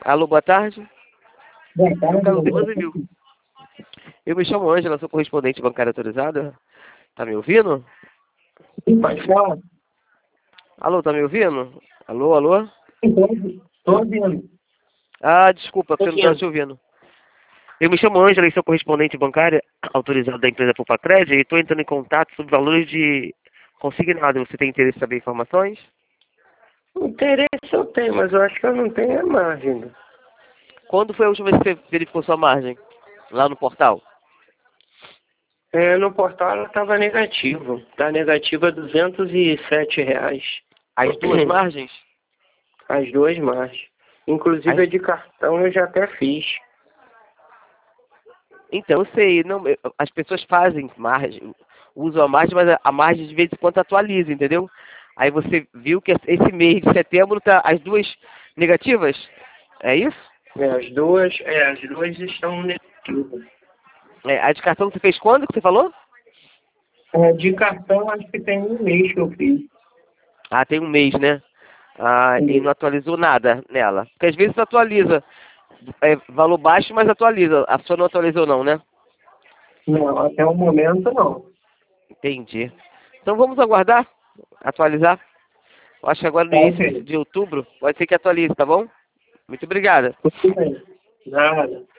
Alô, boa tarde. Boa tarde. Caiu 12 mil. Eu me chamo Ângela, sou correspondente bancária autorizada. Tá me ouvindo? Pode falar. Alô, tá me ouvindo? Alô, alô? Estou ouvindo. Ah, desculpa, porque eu não estava Ouvindo. te ouvindo. Eu me chamo Ângela e sou correspondente bancária autorizada da empresa Pupacred e estou entrando em contato sobre valores de consignado. Você tem interesse em saber informações? Interesse eu tenho, mas eu acho que eu não tenho a margem. Quando foi a última vez que você verificou sua margem? Lá no portal? No portal ela estava negativo. Está negativa R$ 207. As duas margens? As duas margens. Inclusive a de cartão eu já até fiz. Então, eu sei, não, as pessoas fazem margem, usam a margem, mas a margem de vez em quando atualiza, entendeu? Aí você viu que esse mês de setembro tá as duas negativas? É isso? As duas estão negativas. A de cartão você fez quando que você falou? De cartão acho que tem um mês que eu fiz. Ah, tem um mês, né? Ah, e não atualizou nada nela. Porque às vezes atualiza. É valor baixo, mas atualiza. A sua não atualizou não, né? Não, até o momento não. Entendi. Então vamos aguardar, atualizar. Eu acho que agora no início Ok. de outubro pode ser que atualize, tá bom? Muito obrigada. Tudo bem. Nada.